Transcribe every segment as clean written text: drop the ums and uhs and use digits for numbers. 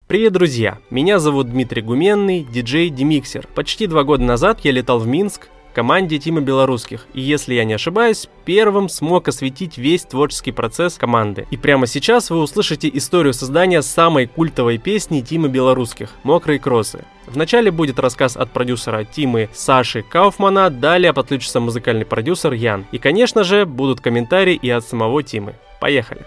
Привет, друзья! Меня зовут Дмитрий Гуменный, диджей Демиксер. Почти 2 года назад я летал в Минск в команде Тимы Белорусских, и если я не ошибаюсь, первым смог осветить весь творческий процесс команды. И прямо сейчас вы услышите историю создания самой культовой песни Тимы Белорусских «Мокрые кроссы». Вначале будет рассказ от продюсера Тимы Саши Кауфмана, далее подключится музыкальный продюсер Ян. И, конечно же, будут комментарии и от самого Тимы. Поехали!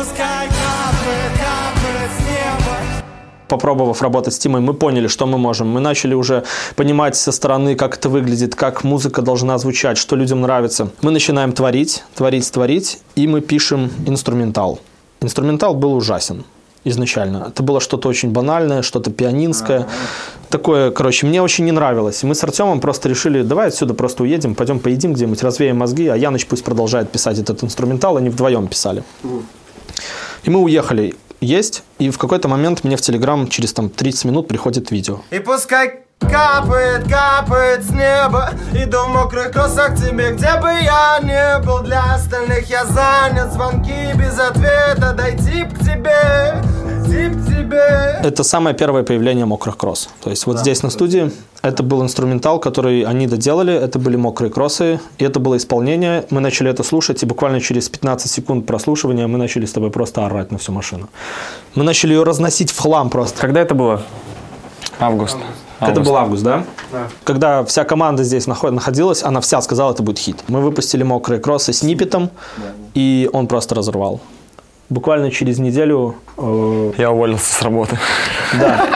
Попробовав работать с Тимой, мы поняли, что мы можем. Мы начали уже понимать со стороны, как это выглядит, как музыка должна звучать, что людям нравится. Мы начинаем творить, и мы пишем инструментал. Инструментал был ужасен изначально. Это было что-то очень банальное, что-то пианинское. Такое, короче, мне очень не нравилось. И мы с Артемом просто решили, давай отсюда просто уедем, пойдем поедим где-нибудь, развеем мозги, а Яныч пусть продолжает писать этот инструментал, они вдвоем писали. И мы уехали есть, и в какой-то момент мне в Телеграм через 30 минут приходит видео. И пускай капает с неба, иду в мокрых кроссах тебе, где бы я не был. Для остальных я занят, звонки без ответа, дай тип к тебе. Это самое первое появление мокрых кросс. То есть вот здесь на студии это был инструментал, который они доделали, это были мокрые кроссы, и это было исполнение. Мы начали это слушать, и буквально через 15 секунд прослушивания мы начали с тобой просто орать на всю машину. Мы начали ее разносить в хлам просто. Когда это было? Август. Это был август, да? Да. Когда вся команда здесь находилась, она вся сказала, это будет хит. Мы выпустили мокрые кроссы с Ниппетом, и он просто разорвал. Буквально через неделю... Я уволился с работы. Да.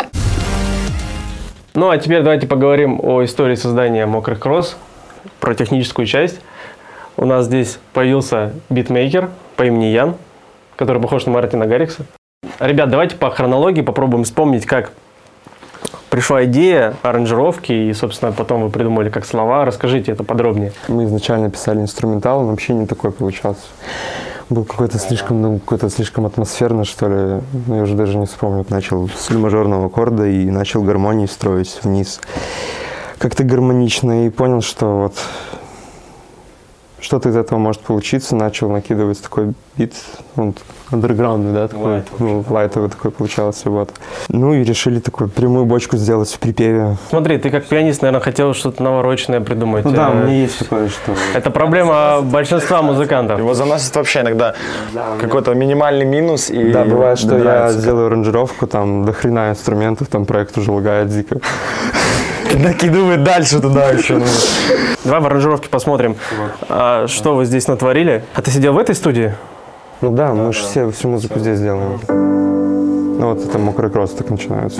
Ну, а теперь давайте поговорим о истории создания «Мокрых кросс», про техническую часть. У нас здесь появился битмейкер по имени Ян, который похож на Мартина Гаррикса. Ребят, давайте по хронологии попробуем вспомнить, как пришла идея аранжировки, и, собственно, потом вы придумали как слова. Расскажите это подробнее. Мы изначально писали инструментал, он вообще не такой получался. Был какой-то слишком атмосферно, что ли. Я уже даже не вспомню. Начал с соль-мажорного аккорда и начал гармонии строить вниз. Как-то гармонично. И понял, что вот что-то из этого может получиться. Начал накидывать такой бит, он андерграундный, да, такой, лайтовый такой получался, вот. Ну и решили такую прямую бочку сделать в припеве. Смотри, ты как пианист, наверное, хотел что-то навороченное придумать. Ну да, у меня есть такое, что... Это проблема большинства музыкантов. Его заносит вообще иногда какой-то минимальный минус. И да, бывает, что я сделаю аранжировку, там до хрена инструментов, там проект уже лагает дико. Накидывает дальше туда еще. Давай в аранжировке посмотрим, что вы здесь натворили. А ты сидел в этой студии? Ну да, мы же всю музыку здесь делаем. Ну вот это «Мокрый кросс» так начинается.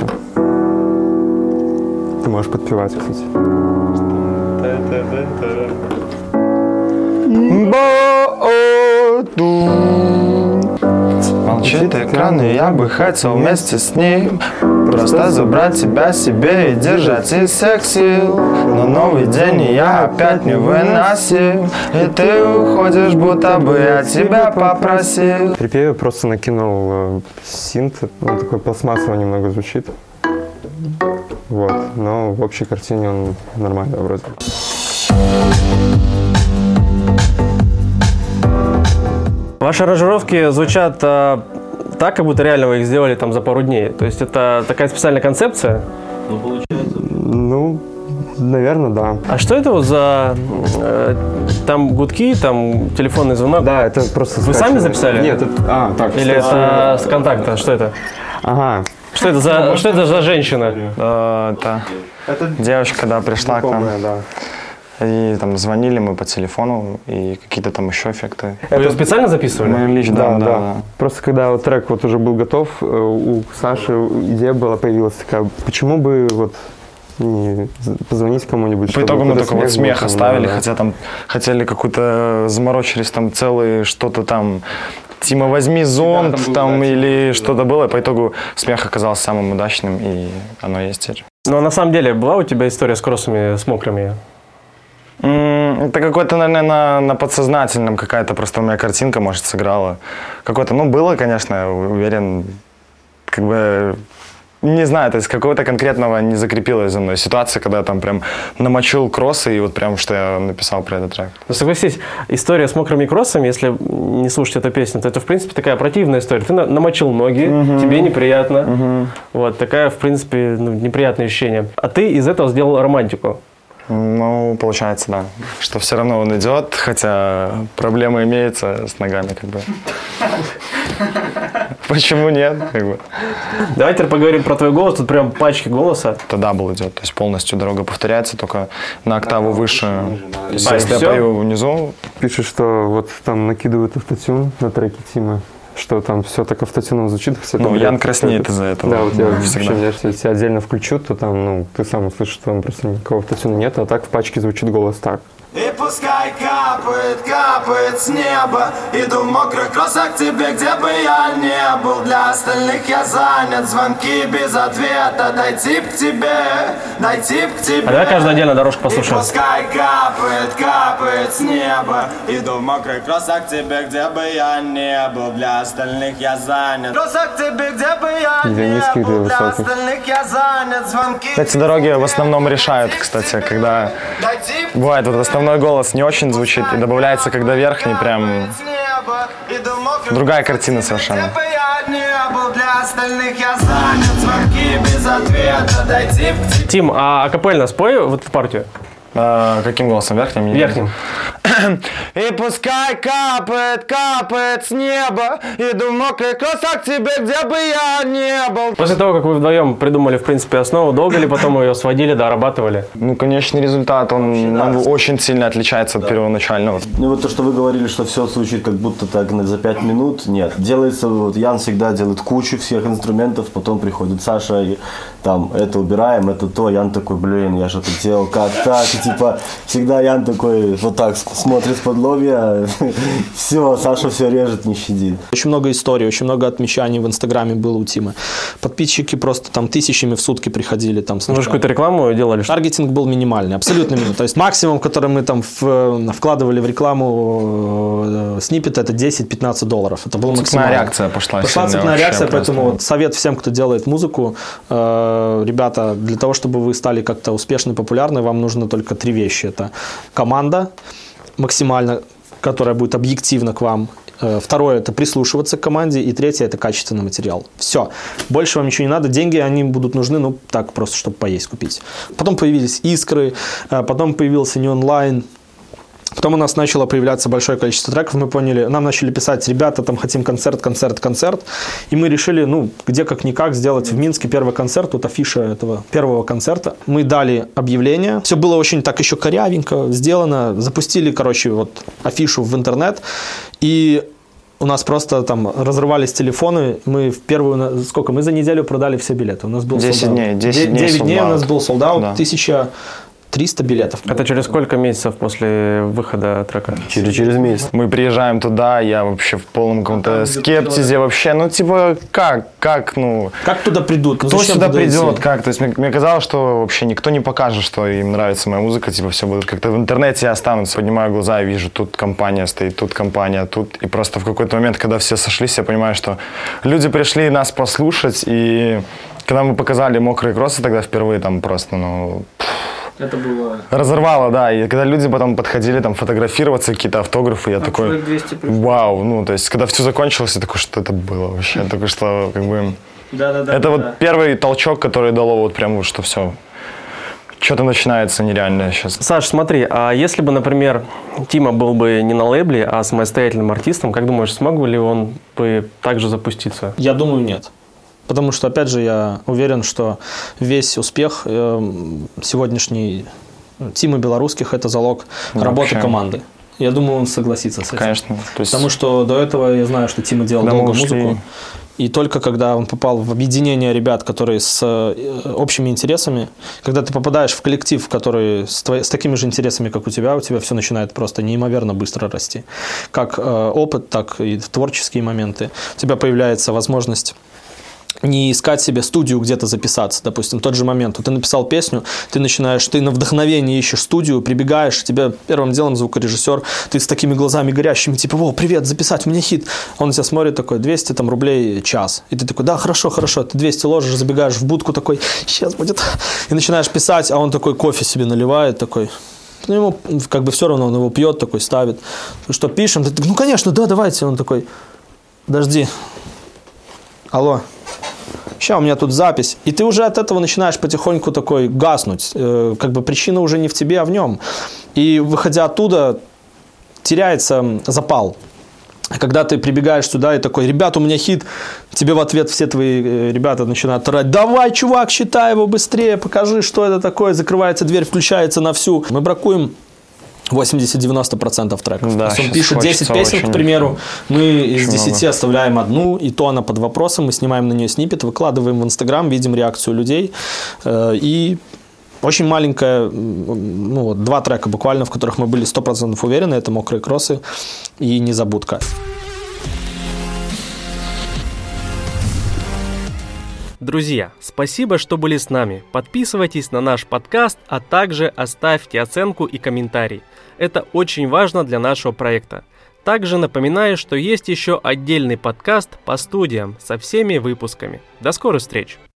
Ты можешь подпевать, кстати. Молчит экран, и я бы хотел вместе с ним просто забрать тебя себе и держать из всех сил. Но новый день, и я опять не выносим, и ты уходишь, будто бы я тебя попросил. В припеве просто накинул синт, он такой пластмассово немного звучит. Вот, но в общей картине он нормальный вроде. Ваши аранжировки звучат так, как будто реально вы их сделали там за пару дней. То есть это такая специальная концепция? Ну, получается. Ну, наверное, да. А что это вот за там гудки, там телефонный звонок? Да, это просто... Вы сами записали? Нет, это... так. Или это с контакта? Что это? Ага. Что это за женщина? Это девочка, да, пришла к нам. Да. И там звонили мы по телефону, и какие-то там еще эффекты. Вы специально записывали? Мы лично, да. Просто когда вот трек вот уже был готов, у Саши идея появилась такая, почему бы вот не позвонить кому-нибудь. По итогу мы только вот смех там, оставили, да. хотя там хотели какую-то, заморочились там целые что-то там, Тима, возьми зонт, да, там или что-то было. По итогу смех оказался самым удачным, и оно есть теперь. Но на самом деле была у тебя история с кроссами, с мокрыми? Это какой-то, наверное, на подсознательном какая-то просто у меня картинка, может, сыграла. Какой-то, ну, было, конечно, уверен, как бы не знаю, то есть какого-то конкретного не закрепилось за мной. Ситуация, когда я там прям намочил кроссы, и вот прям что я написал про этот трек. Ну, согласись, история с мокрыми кроссами, если не слушать эту песню, то это, в принципе, такая противная история. Ты намочил ноги, тебе неприятно. Вот, такая, в принципе, неприятное ощущение. А ты из этого сделал романтику. Ну, получается, да. Что все равно он идет, хотя проблемы имеются с ногами, как бы. Почему нет? Как бы. Давай теперь поговорим про твой голос. Тут прям пачки голоса. Это дабл идет, то есть полностью дорога повторяется, только на октаву выше. То есть, если я всё? пою внизу, Пишет, что вот там накидывают автотюн на треке Тимы, что там все так автотюном звучит. Хотя ну, там, Ян краснеет из-за этого. Да, вот я всегда. если тебя отдельно включу, то там, ну, ты сам услышишь, что там просто никакого автотюна нет, а так в пачке звучит голос так. И пускай капает, капает с неба. Иду в мокрых кроссах к тебе, где бы я не был. Для остальных я занят, звонки без ответа. Дойти к тебе, дойти к тебе. А давай каждую отдельно дорожку послушаем. И пускай капает, капает с неба. Иду в мокрых кроссах к тебе, где бы я не был. Для остальных я занят. Кроссах к тебе, где бы я Где не низкий, был. где Для высокий. остальных я занят, звонки. Эти дороги в основном решают, кстати, когда бывает вот основной голос не очень звучит и добавляется, когда верхний, прям другая картина совершенно. Тим, а акапельно спой вот эту партию? Каким голосом? Верхним? Верхним. И пускай капает, капает с неба. Иду в мокрых кроссах к тебе, где бы я не был. После того, как вы вдвоем придумали, в принципе, основу, долго ли потом ее сводили, дорабатывали? Ну, конечный результат, он очень сильно отличается от первоначального. Ну вот то, что вы говорили, что все звучит как будто так за 5 минут, нет. Делается, вот Ян всегда делает кучу всех инструментов, потом приходит Саша и там это убираем, это то. Ян такой, блин, я же это делал, как так? И типа всегда Ян такой вот так смотрит под лобья, все, Саша все режет, не щадит. Очень много историй, очень много отмечаний в Инстаграме было у Тимы. Подписчики просто там тысячами в сутки приходили. Там, Вы же какую-то рекламу делали? Таргетинг был минимальный, абсолютно минимальный. То есть максимум, который мы там вкладывали в рекламу сниппет, это $10-15. Это было максимально. Цепная реакция пошла. Пошла цепная реакция, поэтому вот совет всем, кто делает музыку. Ребята, для того, чтобы вы стали как-то успешны, популярны, вам нужно только 3 вещи. Это команда максимально, которая будет объективна к вам. Второе – это прислушиваться к команде. И третье – это качественный материал. Все. Больше вам ничего не надо. Деньги, они будут нужны, ну, так просто, чтобы поесть купить. Потом появились искры, потом появился не онлайн. Потом у нас начало появляться большое количество треков, мы поняли, нам начали писать, ребята, там хотим концерт, и мы решили, ну, где как-никак сделать в Минске первый концерт, вот афиша этого первого концерта. Мы дали объявление, все было очень так еще корявенько сделано, запустили, короче, вот афишу в интернет, и у нас просто там разрывались телефоны, мы в первую, сколько, мы за неделю продали все билеты, у нас был 10 дней, 9 дней у нас был солдаут, Да. 1300 билетов. Это через сколько месяцев после выхода трека? Через месяц. Мы приезжаем туда, я вообще в полном каком-то скептизе вообще. Ну, типа, как, ну... Как туда придут? Ну, Кто зачем сюда туда придет, идти? как? То есть мне казалось, что вообще никто не покажет, что им нравится моя музыка, типа все будут как-то в интернете останутся. Поднимаю глаза и вижу, тут компания стоит, тут компания, тут. И просто в какой-то момент, когда все сошлись, я понимаю, что люди пришли нас послушать, и когда мы показали мокрые кроссы тогда впервые, там просто, ну... Это было... Разорвало, да. И когда люди потом подходили там фотографироваться, какие-то автографы, я такой, 200 вау. Ну, то есть, когда все закончилось, я такой, что это было вообще? Я такой, что как бы... Это вот первый толчок, который дало вот прям, вот, что все. Что-то начинается нереальное сейчас. Саш, смотри, а если бы, например, Тима был бы не на лейбле, а самостоятельным артистом, как думаешь, смог бы ли он бы также запуститься? Я думаю, нет. Потому что, опять же, я уверен, что весь успех сегодняшней Тимы Белорусских – это залог работы команды. Я думаю, он согласится с этим. Конечно. То есть... Потому что до этого я знаю, что Тима делал долго музыку. И только когда он попал в объединение ребят, которые с общими интересами, когда ты попадаешь в коллектив, который с такими же интересами, как у тебя все начинает просто неимоверно быстро расти. Как опыт, так и в творческие моменты. У тебя появляется возможность не искать себе студию где-то записаться, допустим, тот же момент. Вот ты написал песню, ты на вдохновение ищешь студию, прибегаешь, тебе первым делом звукорежиссер, ты с такими глазами горящими, типа, о, привет, записать мне хит. Он на тебя смотрит такой, 200 там, рублей час. И ты такой, да, хорошо, ты 200 ложишь, забегаешь в будку такой, сейчас будет. И начинаешь писать, а он такой кофе себе наливает, такой... Ну, ему как бы все равно, он его пьет, такой ставит. Что, пишем? Ты такой, ну, конечно, да, давайте. Он такой, подожди. Алло. Сейчас у меня тут запись. И ты уже от этого начинаешь потихоньку такой гаснуть. Как бы причина уже не в тебе, а в нем. И выходя оттуда, теряется запал. Когда ты прибегаешь сюда и такой, ребят, у меня хит, тебе в ответ все твои ребята начинают орать, давай, чувак, считай его быстрее, покажи, что это такое, закрывается дверь, включается на всю. Мы бракуем 80-90% треков. Да, то есть он пишет 10 песен, к примеру, мы из 10 оставляем одну, и то она под вопросом, мы снимаем на нее сниппет, выкладываем в Инстаграм, видим реакцию людей, и очень маленькая, 2 трека буквально, в которых мы были 100% уверены, это «Мокрые кроссы» и «Незабудка». Друзья, спасибо, что были с нами. Подписывайтесь на наш подкаст, а также оставьте оценку и комментарий. Это очень важно для нашего проекта. Также напоминаю, что есть еще отдельный подкаст по студиям со всеми выпусками. До скорых встреч!